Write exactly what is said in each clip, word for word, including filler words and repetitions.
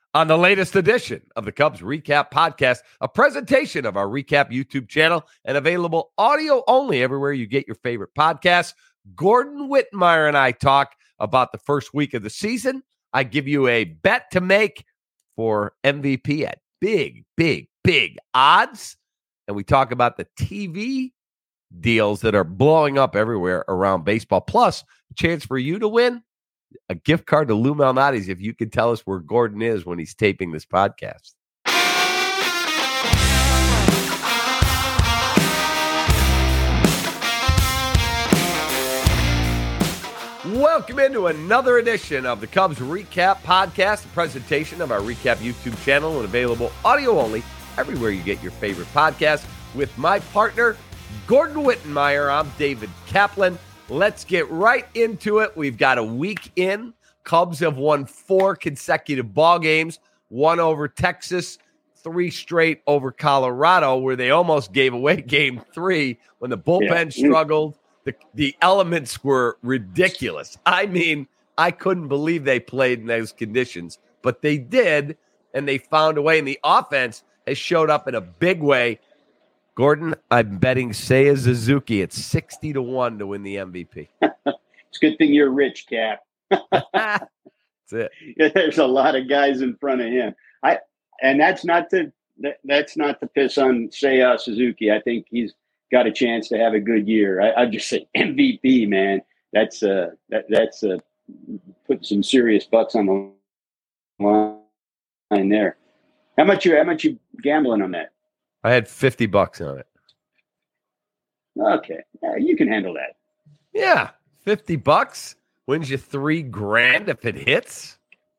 on the latest edition of the Cubs Recap Podcast, a presentation of our Recap YouTube channel and available audio only everywhere you get your favorite podcasts. Gordon Wittenmyer and I talk about the first week of the season. I give you a bet to make for M V P at big, big, big odds. And we talk about the T V deals that are blowing up everywhere around baseball. Plus, a chance for you to win a gift card to Lou Malnati's if you can tell us where Gordon is when he's taping this podcast. Welcome into another edition of the Cubs Recap Podcast, a presentation of our Recap YouTube channel and available audio only everywhere you get your favorite podcasts. With my partner, Gordon Wittenmyer, I'm David Kaplan. Let's get right into it. We've got a week in. Cubs have won four consecutive ball games, one over Texas, three straight over Colorado, where they almost gave away game three when the bullpen yeah. struggled. The, the elements were ridiculous. I mean, I couldn't believe they played in those conditions, but they did, and they found a way, and the offense has showed up in a big way. Gordon, I'm betting Seiya Suzuki at sixty to one to win the M V P. It's a good thing you're rich, Cap. That's it. There's a lot of guys in front of him. I and that's not to that, that's not to piss on Seiya Suzuki. I think he's got a chance to have a good year. I, I just say M V P, man. That's uh that that's uh putting some serious bucks on the line there. How much you how much you gambling on that? I had fifty bucks on it. Okay. Yeah, you can handle that. Yeah. fifty bucks wins you three grand if it hits.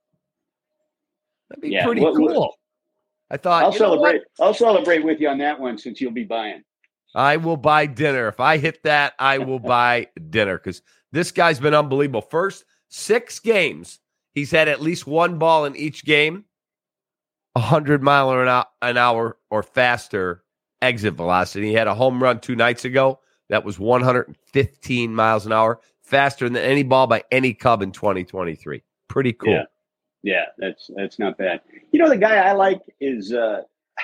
That'd be yeah, pretty what, cool. What, I thought I'll celebrate. I'll celebrate with you on that one since you'll be buying. I will buy dinner. If I hit that, I will buy dinner because this guy's been unbelievable. First six games, he's had at least one ball in each game. one hundred mile an hour or faster exit velocity. He had a home run two nights ago. That was one hundred fifteen miles an hour, faster than any ball by any Cub in twenty twenty-three. Pretty cool. Yeah, yeah that's that's not bad. You know, the guy I like is, uh,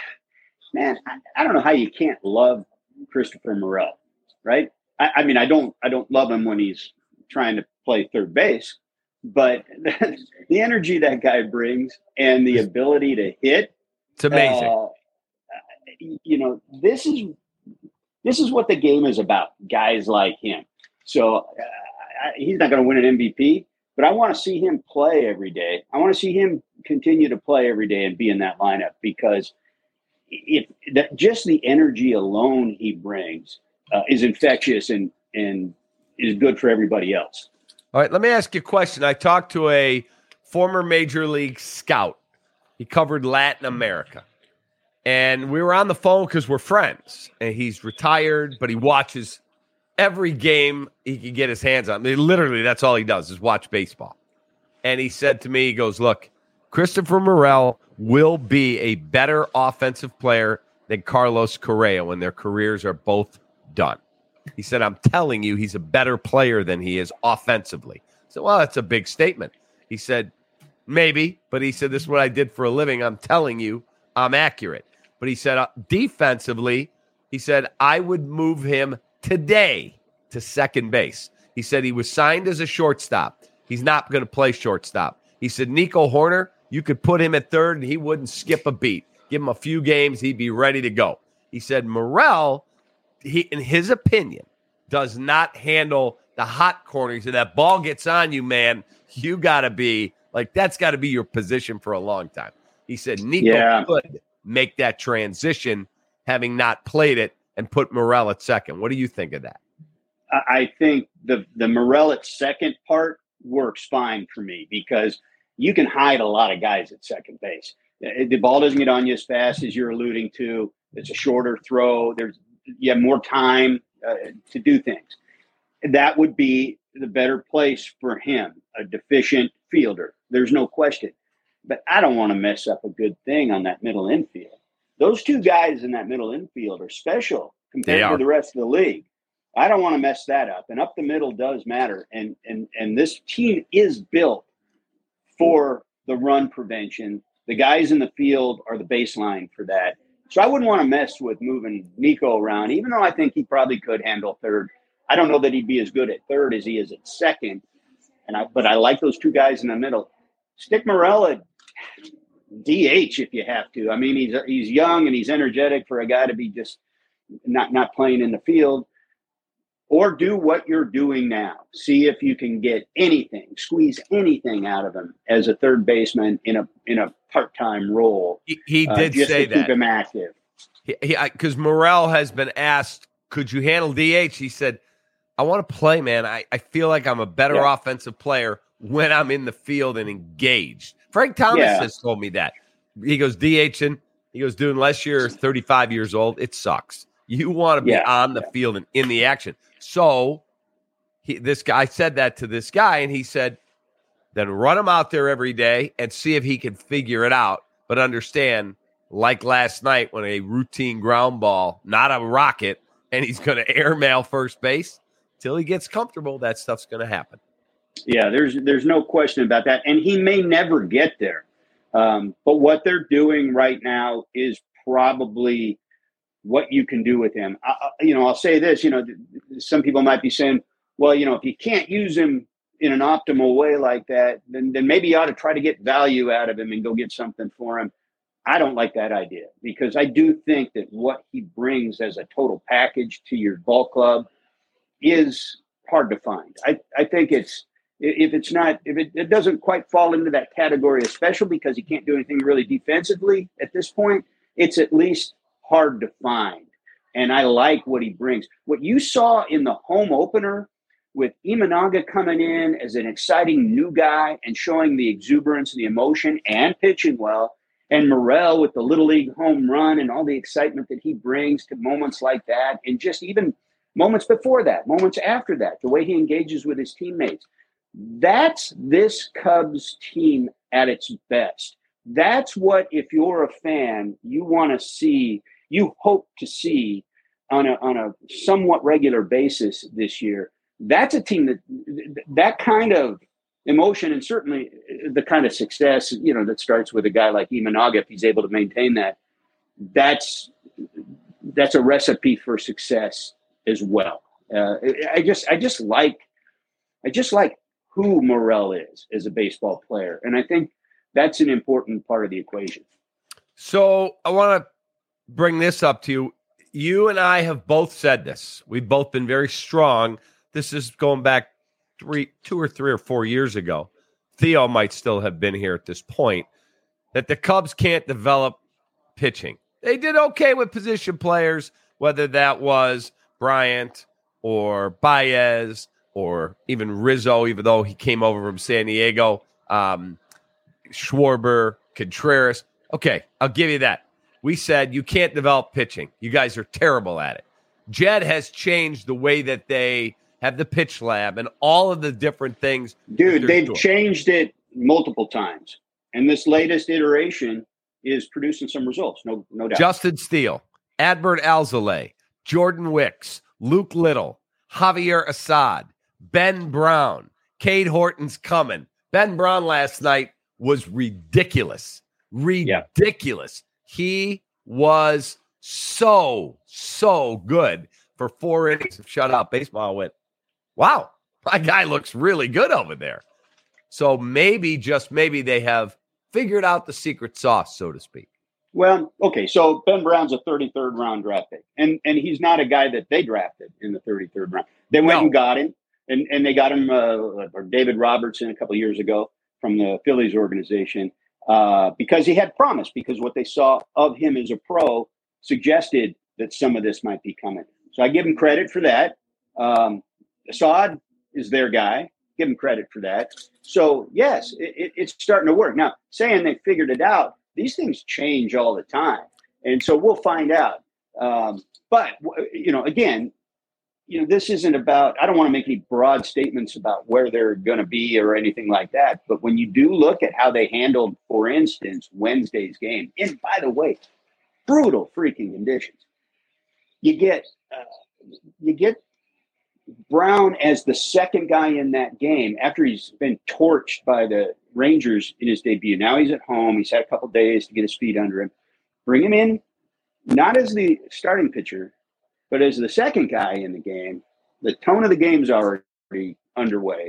man, I, I don't know how you can't love Christopher Morel, right? I, I mean, I don't I don't love him when he's trying to play third base. But the energy that guy brings and the ability to hit, it's amazing. Uh, you know, this is this is what the game is about. Guys like him. So uh, he's not going to win an M V P, but I want to see him play every day. I want to see him continue to play every day and be in that lineup because if that just the energy alone he brings uh, is infectious and and is good for everybody else. All right, let me ask you a question. I talked to a former Major League scout. He covered Latin America. And we were on the phone because we're friends. And he's retired, but he watches every game he can get his hands on. I mean, literally, that's all he does is watch baseball. And he said to me, he goes, look, Christopher Morel will be a better offensive player than Carlos Correa when their careers are both done. He said, I'm telling you, he's a better player than he is offensively. I said, well, that's a big statement. He said, maybe, but he said, this is what I did for a living. I'm telling you, I'm accurate. But he said, uh, defensively, he said, I would move him today to second base. He said he was signed as a shortstop. He's not going to play shortstop. He said, Nico Horner, you could put him at third and he wouldn't skip a beat. Give him a few games, he'd be ready to go. He said, Morel, he, in his opinion, does not handle the hot corners. If that ball gets on you, man, you got to be, like, that's got to be your position for a long time. He said Nico yeah. could make that transition, having not played it, and put Morel at second. What do you think of that? I think the, the Morel at second part works fine for me because you can hide a lot of guys at second base. The ball doesn't get on you as fast as you're alluding to. It's a shorter throw. There's you have more time uh, to do things. That would be the better place for him, a deficient fielder. There's no question. But I don't want to mess up a good thing on that middle infield. Those two guys in that middle infield are special compared to the rest of the league. I don't want to mess that up. And up the middle does matter. And and and this team is built for the run prevention The guys in the field are the baseline for that. So I wouldn't want to mess with moving Nico around, even though I think he probably could handle third. I don't know that he'd be as good at third as he is at second. And I, but I like those two guys in the middle. Stick Morel at D H if you have to. I mean, he's he's young and he's energetic for a guy to be just not not playing in the field. Or do what you're doing now. See if you can get anything, squeeze anything out of him as a third baseman in a in a part-time role. He, he uh, did just say to that. Keep him active. Because Morel has been asked, could you handle D H? He said, I want to play, man. I, I feel like I'm a better yeah. offensive player when I'm in the field and engaged. Frank Thomas yeah. has told me that. He goes, DHing. He goes, dude, unless you're thirty-five years old, it sucks. You want to be yeah. on the yeah. field and in the action. So he, this guy said that to this guy, and he said, then run him out there every day and see if he can figure it out. But understand, like last night when a routine ground ball, not a rocket, and he's going to airmail first base, till he gets comfortable, that stuff's going to happen. Yeah, there's there's no question about that. And he may never get there. Um, but what they're doing right now is probably what you can do with him. I, you know, I'll say this, you know, some people might be saying, well, you know, if you can't use him in an optimal way like that, then, then maybe you ought to try to get value out of him and go get something for him. I don't like that idea because I do think that what he brings as a total package to your ball club is hard to find. I, I think it's, if it's not, if it, it doesn't quite fall into that category of special because he can't do anything really defensively at this point, it's at least hard to find. And I like what he brings. What you saw in the home opener with Imanaga coming in as an exciting new guy and showing the exuberance and the emotion and pitching well, and Morel with the Little League home run and all the excitement that he brings to moments like that, and just even moments before that, moments after that, the way he engages with his teammates. That's this Cubs team at its best. That's what, if you're a fan, you want to see, you hope to see on a on a somewhat regular basis this year. That's a team that that kind of emotion and certainly the kind of success, you know, that starts with a guy like Imanaga, if he's able to maintain that, that's that's a recipe for success as well. Uh, I just I just like I just like who Morel is as a baseball player, and I think that's an important part of the equation. So I want to bring this up to you. You and I have both said this. We've both been very strong. This is going back three, two or three or four years ago. Theo might still have been here at this point, that the Cubs can't develop pitching. They did okay with position players, whether that was Bryant or Baez or even Rizzo, even though he came over from San Diego, um, Schwarber, Contreras. Okay, I'll give you that. We said you can't develop pitching. You guys are terrible at it. Jed has changed the way that they have the pitch lab and all of the different things. Dude, they've doing. changed it multiple times. And this latest iteration is producing some results, no no doubt. Justin Steele, Adbert Alzolay, Jordan Wicks, Luke Little, Javier Assad, Ben Brown, Cade Horton's coming. Ben Brown last night was ridiculous. Ridiculous. Yeah. He was so, so good for four innings of shutout baseball. I went, wow, my guy looks really good over there. So maybe, just maybe, they have figured out the secret sauce, so to speak. Well, okay, so Ben Brown's a thirty-third round draft pick, and and he's not a guy that they drafted in the thirty-third round. They went no. and got him, and, and they got him, uh, or David Robertson a couple of years ago from the Phillies organization, uh, because he had promise, because what they saw of him as a pro suggested that some of this might be coming. So I give him credit for that. Um, Assad is their guy. Give him credit for that. So, yes, it, it's starting to work. Now, saying they figured it out, these things change all the time. And so we'll find out. Um, but, you know, again, you know, this isn't about, I don't want to make any broad statements about where they're going to be or anything like that. But when you do look at how they handled, for instance, Wednesday's game, and by the way, brutal freaking conditions, you get, uh, you get Brown as the second guy in that game after he's been torched by the Rangers in his debut. Now he's at home. He's had a couple days to get his feet under him. Bring him in, not as the starting pitcher, but as the second guy in the game. The tone of the game's already underway.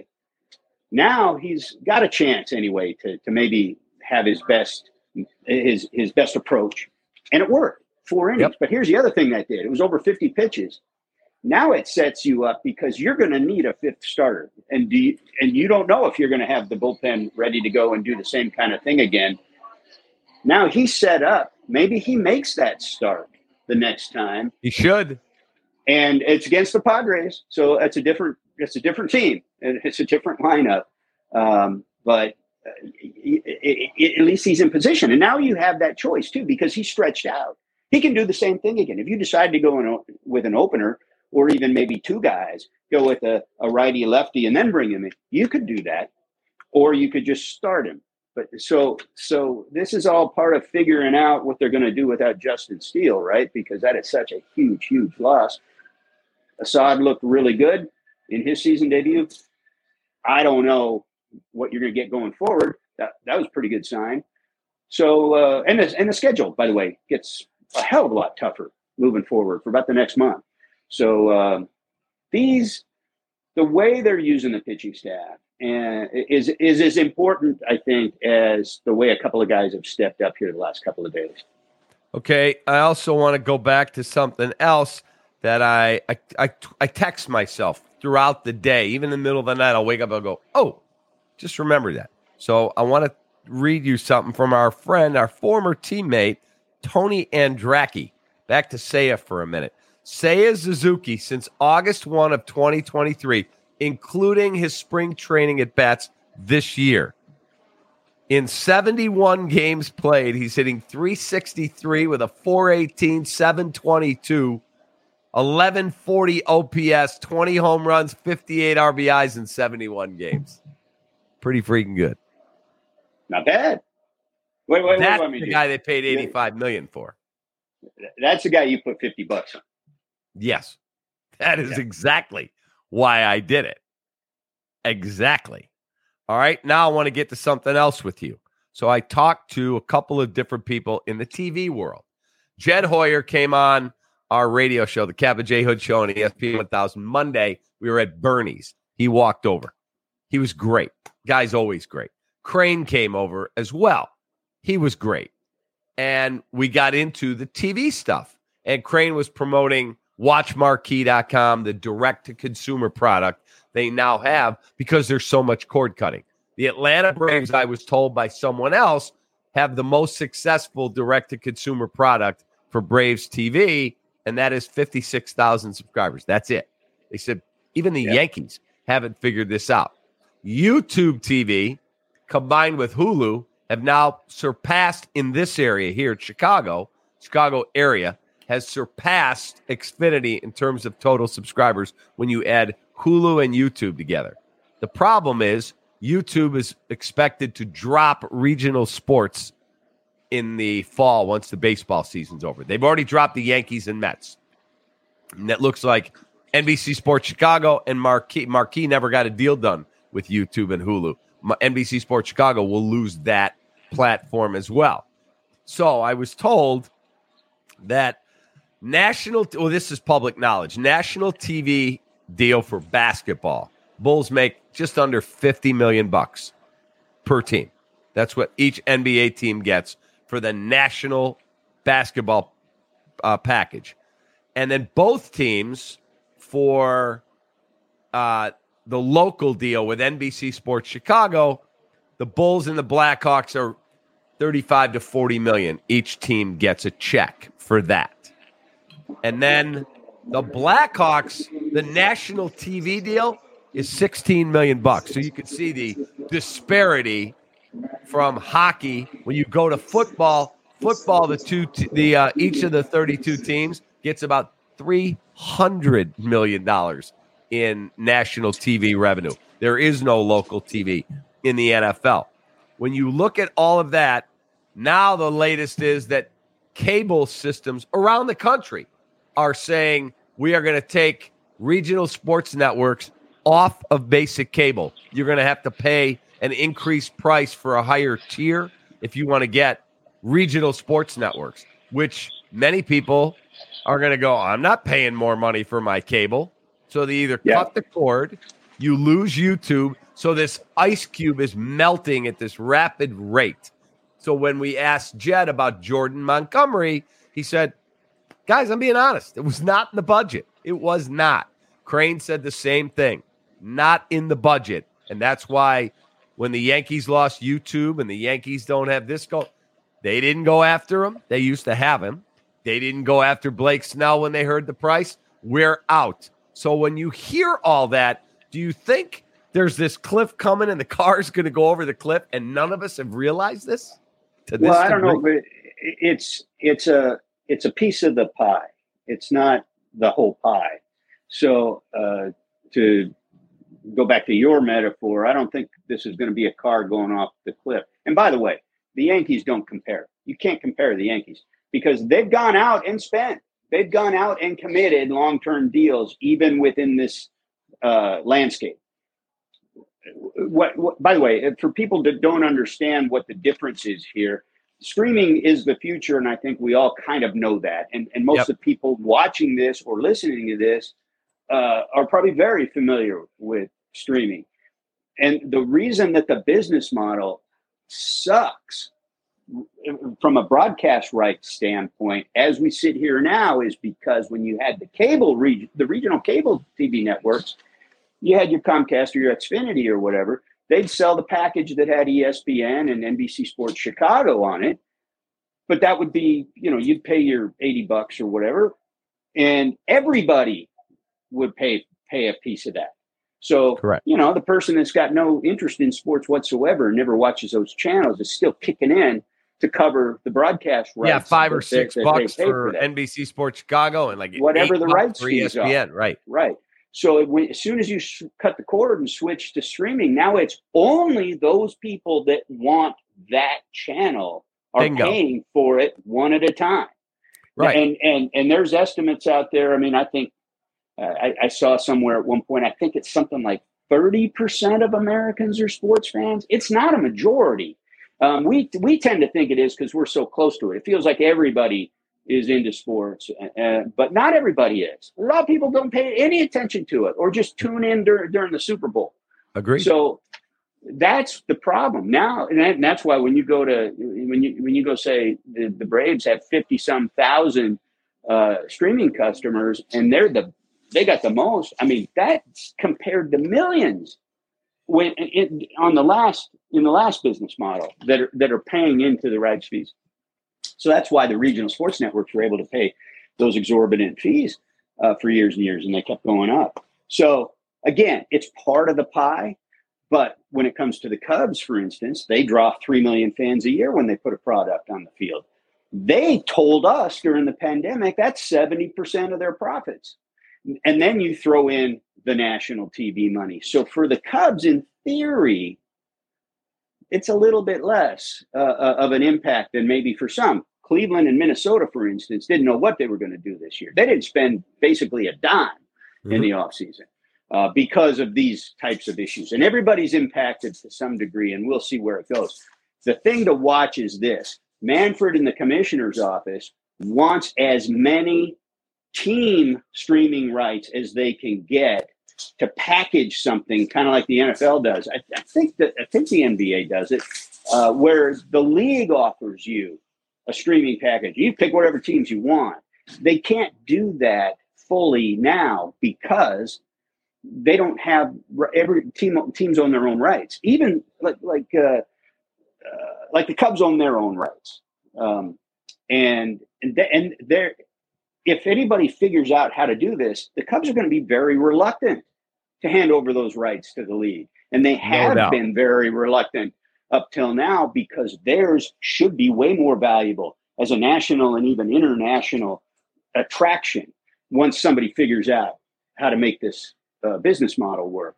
Now he's got a chance anyway to, to maybe have his best his his best approach. And it worked. Four innings. Yep. But here's the other thing that did. It was over fifty pitches. Now it sets you up because you're going to need a fifth starter. And do you, and you don't know if you're going to have the bullpen ready to go and do the same kind of thing again. Now he's set up. Maybe he makes that start the next time. He should. And it's against the Padres. So it's a different it's a different team. And it's a different lineup. Um, but it, it, it, at least he's in position. And now you have that choice too, because he's stretched out. He can do the same thing again. If you decide to go in with an opener, or even maybe two guys, go with a, a righty lefty and then bring him in, you could do that. Or you could just start him. But so so this is all part of figuring out what they're going to do without Justin Steele, right? Because that is such a huge, huge loss. Assad looked really good in his season debut. I don't know what you're going to get going forward. That that was a pretty good sign. So uh, and the, and the schedule, by the way, gets a hell of a lot tougher moving forward for about the next month. So uh, these, the way they're using the pitching staff and is is as important, I think, as the way a couple of guys have stepped up here the last couple of days. Okay, I also want to go back to something else that I I I, I text myself throughout the day, even in the middle of the night. I'll wake up and I'll go, oh, just remember that. So I want to read you something from our friend, our former teammate, Tony Andracki. Back to Seiya for a minute. Seiya Suzuki, since August first of twenty twenty-three, including his spring training at bats this year. In seventy-one games played, he's hitting three sixty-three with a four eighteen, seven twenty-two, eleven forty O P S, twenty home runs, fifty-eight R B Is in seventy-one games. Pretty freaking good. Not bad. Wait, wait, That's wait, wait, the guy they paid eighty-five million dollars for. That's the guy you put fifty bucks on. Yes, that is yeah. exactly why I did it. Exactly. All right, now I want to get to something else with you. So I talked to a couple of different people in the T V world. Jed Hoyer came on our radio show, the Kappa J. Hood Show on E S P N one thousand Monday. We were at Bernie's. He walked over. He was great. Guy's always great. Crane came over as well. He was great. And we got into the T V stuff. And Crane was promoting watch marquee dot com, the direct-to-consumer product they now have because there's so much cord cutting. The Atlanta Braves, I was told by someone else, have the most successful direct-to-consumer product for Braves T V, and that is fifty-six thousand subscribers. That's it. They said even the yep. Yankees haven't figured this out. YouTube T V, combined with Hulu, have now surpassed in this area here in Chicago, Chicago area, has surpassed Xfinity in terms of total subscribers when you add Hulu and YouTube together. The problem is YouTube is expected to drop regional sports in the fall once the baseball season's over. They've already dropped the Yankees and Mets. And it looks like N B C Sports Chicago and Marquee, Marquee never got a deal done with YouTube and Hulu. N B C Sports Chicago will lose that platform as well. So I was told that national, well, this is public knowledge, national T V deal for basketball. Bulls make just under fifty million bucks per team. That's what each N B A team gets for the national basketball uh, package. And then both teams for uh, the local deal with N B C Sports Chicago, the Bulls and the Blackhawks are thirty-five to forty million. Each team gets a check for that. And then the Blackhawks, the national T V deal is sixteen million bucks. So you can see the disparity from hockey. When you go to football, football, the two, t- the uh, each of the thirty-two teams gets about three hundred million dollars in national T V revenue. There is no local T V in the N F L. When you look at all of that, now the latest is that cable systems around the country are saying we are going to take regional sports networks off of basic cable. You're going to have to pay an increased price for a higher tier if you want to get regional sports networks, which many people are going to go, I'm not paying more money for my cable. So they either yeah. cut the cord, you lose YouTube. So this ice cube is melting at this rapid rate. So when we asked Jed about Jordan Montgomery, he said, guys, I'm being honest. It was not in the budget. It was not. Crane said the same thing. Not in the budget. And that's why when the Yankees lost YouTube and the Yankees don't have this go, they didn't go after him. They used to have him. They didn't go after Blake Snell when they heard the price. We're out. So when you hear all that, do you think there's this cliff coming and the car's going to go over the cliff and none of us have realized this? To this well, I don't degree? know, but it's it's a it's a piece of the pie. It's not the whole pie. So uh, to go back to your metaphor, I don't think this is going to be a car going off the cliff. And by the way, the Yankees don't compare. You can't compare the Yankees because they've gone out and spent. They've gone out and committed long-term deals, even within this uh, landscape. What, what, by the way, for people that don't understand what the difference is here, streaming is the future, and I think we all kind of know that. And, and most Yep. of the people watching this or listening to this uh, are probably very familiar with streaming. And the reason that the business model sucks from a broadcast rights standpoint, as we sit here now, is because when you had the cable, reg- the regional cable T V networks, you had your Comcast or your Xfinity or whatever, they'd sell the package that had E S P N and N B C Sports Chicago on it. But that would be, you know, you'd pay your eighty bucks or whatever, and everybody would pay pay a piece of that. So, Correct. you know, the person that's got no interest in sports whatsoever and never watches those channels is still kicking in to cover the broadcast rights. Yeah, five or that- six that they bucks pay for that. N B C Sports Chicago and like Whatever eight the bucks rights for E fees S P N, are. right? Right. So it, when, as soon as you sh- cut the cord and switch to streaming, now it's only those people that want that channel are Bingo. paying for it one at a time. Right. And and and there's estimates out there. I mean, I think uh, I, I saw somewhere at one point, I think it's something like thirty percent of Americans are sports fans. It's not a majority. Um, we we tend to think it is because we're so close to it. It feels like everybody is into sports, uh, but not everybody is. A lot of people don't pay any attention to it or just tune in dur- during the Super Bowl. Agreed. So that's the problem now, and, that, and that's why when you go to when you when you go say the, the Braves have fifty some thousand uh, streaming customers, and they're the they got the most. I mean, that's compared to millions when it, on the last in the last business model that are that are paying into the rights fees. So that's why the regional sports networks were able to pay those exorbitant fees uh, for years and years, and they kept going up. So again, it's part of the pie. But when it comes to the Cubs, for instance, they draw three million fans a year when they put a product on the field. They told us during the pandemic that's seventy percent of their profits. And then you throw in the national T V money. So for the Cubs, in theory, it's a little bit less uh, of an impact than maybe for some. Cleveland and Minnesota, for instance, didn't know what they were going to do this year. They didn't spend basically a dime mm-hmm. in the offseason. Uh, because of these types of issues. And everybody's impacted to some degree, and we'll see where it goes. The thing to watch is this. Manfred in the commissioner's office wants as many team streaming rights as they can get to package something kind of like the N F L does. I, I think that I think the N B A does it, uh, where the league offers you a streaming package. You pick whatever teams you want. They can't do that fully now because they don't have every team. Teams own their own rights, even like like uh, uh, like the Cubs own their own rights. Um, and and and there, if anybody figures out how to do this, the Cubs are going to be very reluctant to hand over those rights to the league, and they have No been very reluctant up till now because theirs should be way more valuable as a national and even international attraction once somebody figures out how to make this Uh, business model work.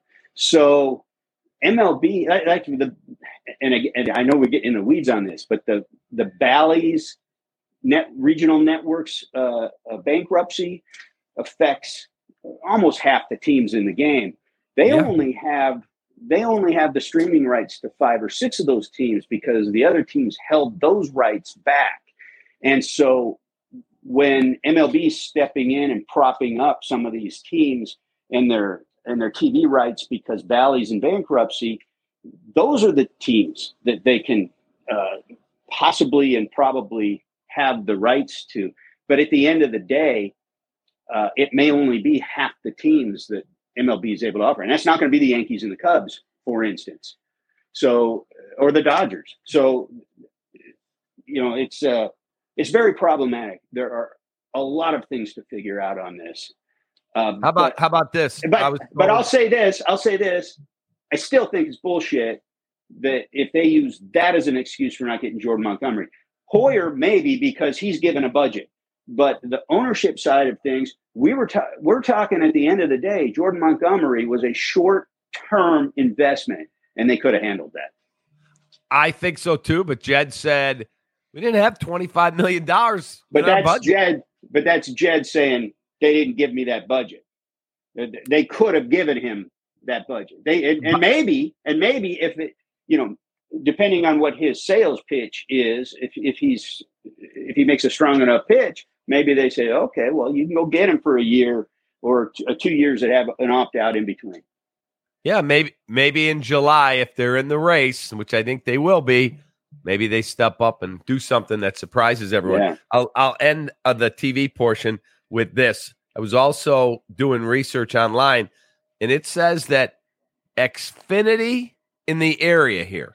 So M L B, like, like the, and, I, and I know we get in the weeds on this, but the the Bally's net regional networks uh, uh, bankruptcy affects almost half the teams in the game. They yeah. only have they only have the streaming rights to five or six of those teams because the other teams held those rights back. And so when M L B is stepping in and propping up some of these teams and their and their T V rights because Bally's in bankruptcy, those are the teams that they can uh, possibly and probably have the rights to. But at the end of the day, uh, it may only be half the teams that M L B is able to offer. And that's not going to be the Yankees and the Cubs, for instance. So, or the Dodgers. So, you know, it's uh, it's very problematic. There are a lot of things to figure out on this. Um, how about but, how about this? But, I was but I'll say this. I'll say this. I still think it's bullshit that if they use that as an excuse for not getting Jordan Montgomery. Hoyer, maybe because he's given a budget. But the ownership side of things, we were ta- we're talking at the end of the day, Jordan Montgomery was a short-term investment, and they could have handled that. I think so too, but Jed said we didn't have twenty-five million dollars But in our that's budget. Jed. But that's Jed saying they didn't give me that budget. They could have given him that budget. They and, and maybe and maybe if it, you know, depending on what his sales pitch is, if if he's if he makes a strong enough pitch, maybe they say, okay, well, you can go get him for a year or t- two years that have an opt out in between. Yeah, maybe maybe in July if they're in the race, which I think they will be. Maybe they step up and do something that surprises everyone. Yeah. I'll I'll end uh, the T V portion with this. I was also doing research online, and it says that Xfinity in the area here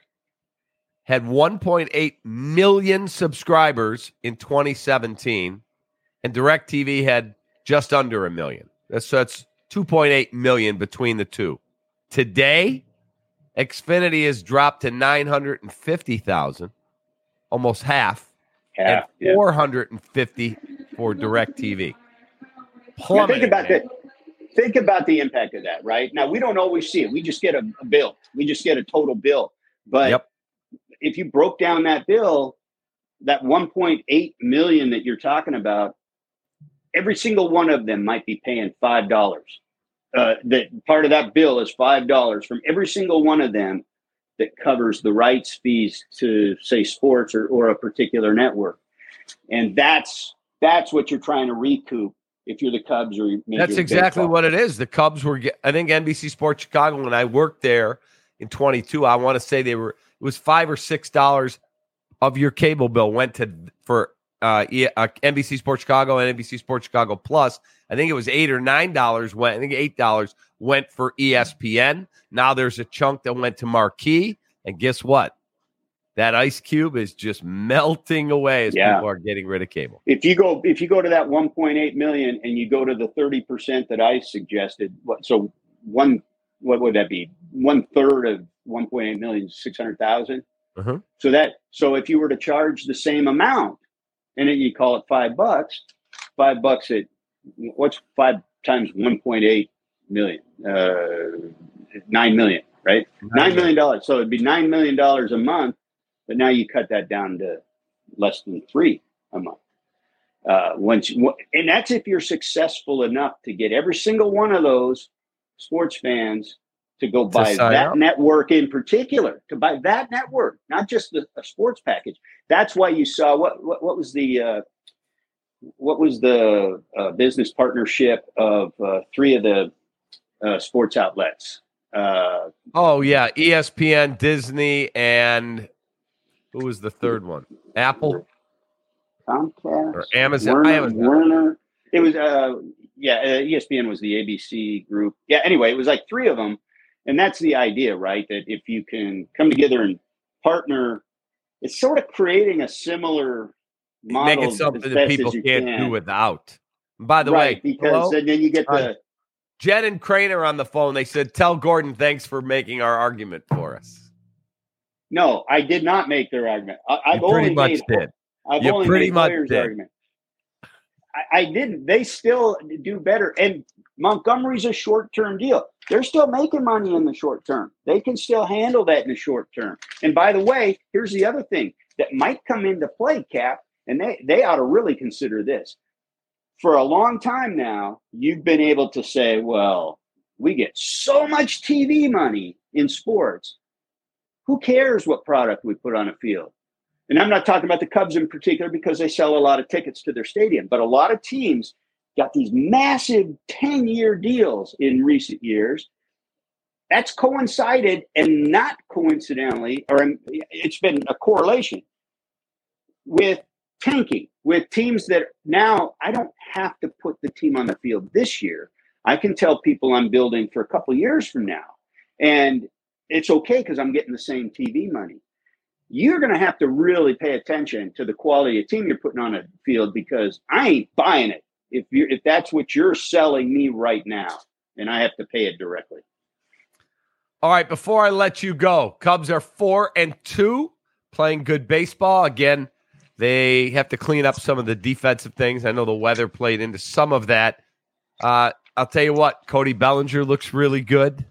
had one point eight million subscribers in twenty seventeen, and DirecTV had just under a million. That's, so that's two point eight million between the two. Today, Xfinity has dropped to nine hundred fifty thousand, almost half, Half, and yeah. four hundred fifty for DirecTV. Now Plummeting, think about man. that. Think about the impact of that, right? Now, we don't always see it. We just get a, a bill. We just get a total bill. But Yep. if you broke down that bill, that one point eight million that you're talking about, every single one of them might be paying five dollars. Uh, that part of that bill is five dollars from every single one of them that covers the rights fees to, say, sports or, or a particular network. And that's that's what you're trying to recoup if you're the Cubs or Major That's League exactly Baseball. what it is. The Cubs were, ge- I think N B C Sports Chicago, when I worked there in twenty-two, I want to say they were, it was five or six dollars of your cable bill went to for uh, e- uh, N B C Sports Chicago and N B C Sports Chicago Plus. I think it was eight or nine dollars went. I think eight dollars went for E S P N. Now there's a chunk that went to Marquee, and guess what? That ice cube is just melting away as Yeah. people are getting rid of cable. If you go if you go to that one point eight million and you go to the thirty percent that I suggested, what so one what would that be? One third of one point eight million, six hundred thousand. Uh-huh. So that so if you were to charge the same amount, and then you call it five bucks, five bucks at what's five times one point eight million? Uh, nine million, right? Nine million dollars. So it'd be nine million dollars a month. But now you cut that down to less than three a month. Uh, once, you, and that's if you're successful enough to get every single one of those sports fans to go buy sign that up. network in particular, to buy that network, not just the, a sports package. That's why you saw what what, what was the uh, what was the uh, business partnership of uh, three of the uh, sports outlets. Uh, Oh, yeah. E S P N, Disney, and who was the third one? Apple Comcast or Amazon? Werner, Amazon. Werner. It was, uh, yeah, uh, E S P N was the A B C group. Yeah, anyway, it was like three of them. And that's the idea, right? That if you can come together and partner, it's sort of creating a similar model. Make it as something that best people as you can't can. do without. By the right, way, because hello? and then you get the. Uh, Jen and Crane are on the phone. They said, tell Gordon thanks for making our argument for us. No, I did not make their argument. I, I've You pretty only much made, did. I've You only pretty made much Hoyer's did. argument. I, I didn't. They still do better. And Montgomery's a short-term deal. They're still making money in the short term. They can still handle that in the short term. And by the way, here's the other thing that might come into play, Cap, and they, they ought to really consider this. For a long time now, you've been able to say, well, we get so much T V money in sports, who cares what product we put on a field? And I'm not talking about the Cubs in particular because they sell a lot of tickets to their stadium, but a lot of teams got these massive ten-year deals in recent years. That's coincided, and not coincidentally, or it's been a correlation with tanking, with teams that now I don't have to put the team on the field this year. I can tell people I'm building for a couple of years from now. And it's okay because I'm getting the same T V money. You're going to have to really pay attention to the quality of team you're putting on a field, because I ain't buying it if you if that's what you're selling me right now, and I have to pay it directly. All right, before I let you go, Cubs are four and two, playing good baseball. Again, they have to clean up some of the defensive things. I know the weather played into some of that. Uh, I'll tell you what, Cody Bellinger looks really good.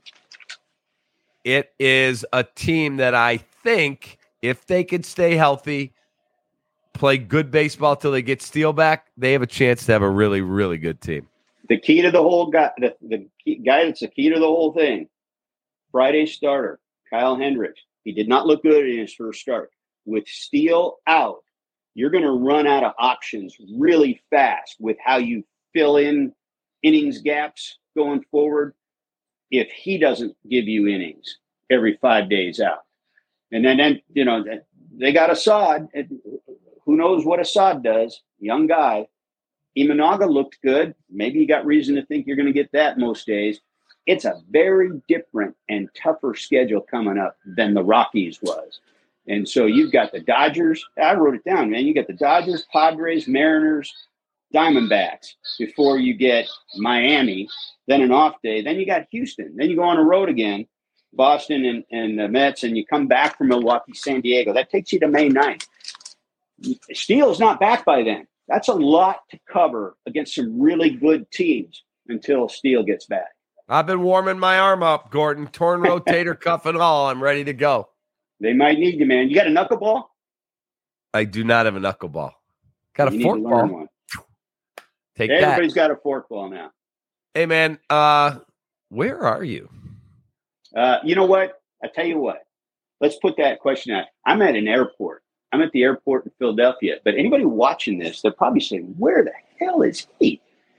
It is a team that I think, if they can stay healthy, play good baseball till they get Steele back, they have a chance to have a really, really good team. The key to the whole guy, the, the key, guy that's the key to the whole thing, Friday starter, Kyle Hendricks. He did not look good in his first start. With Steele out, you're going to run out of options really fast with how you fill in innings gaps going forward if he doesn't give you innings every five days out. And then, then you know, they got Assad. Who knows what Assad does? Young guy. Imanaga looked good. Maybe you got reason to think you're going to get that most days. It's a very different and tougher schedule coming up than the Rockies was. And so you've got the Dodgers. I wrote it down, man. You got the Dodgers, Padres, Mariners, Diamondbacks before you get Miami, then an off day. Then you got Houston. Then you go on the road again, Boston and, and the Mets, and you come back from Milwaukee, San Diego. That takes you to May ninth. Steele's not back by then. That's a lot to cover against some really good teams until Steele gets back. I've been warming my arm up, Gordon. Torn rotator cuff and all. I'm ready to go. They might need you, man. You got a knuckleball? I do not have a knuckleball. Got you a fork ball. One. Take Everybody's that. Everybody's got a fork ball now. Hey, man, uh, where are you? Uh, you know what? I tell you what. Let's put that question out. I'm at an airport. I'm at the airport in Philadelphia. But anybody watching this, they're probably saying, where the hell is he?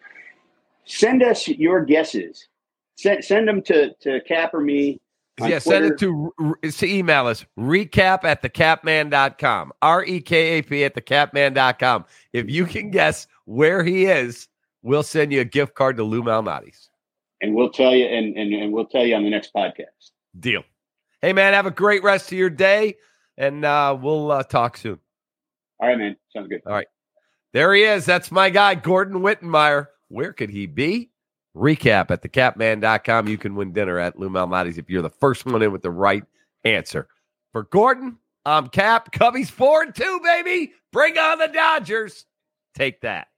Send us your guesses. Send, send them to, to Cap or me. Yeah, send it to, to email us, recap at the capman dot com, R E K A P at the capman dot com. If you can guess where he is, we'll send you a gift card to Lou Malnati's. And we'll tell you, and, and, and we'll tell you on the next podcast. Deal. Hey, man, have a great rest of your day, and uh, we'll uh, talk soon. All right, man. Sounds good. All right. There he is. That's my guy, Gordon Wittenmeyer. Where could he be? Recap at the capman dot com. You can win dinner at Lou Malnati's if you're the first one in with the right answer. For Gordon, I'm Cap. Cubbies four and two, baby. Bring on the Dodgers. Take that.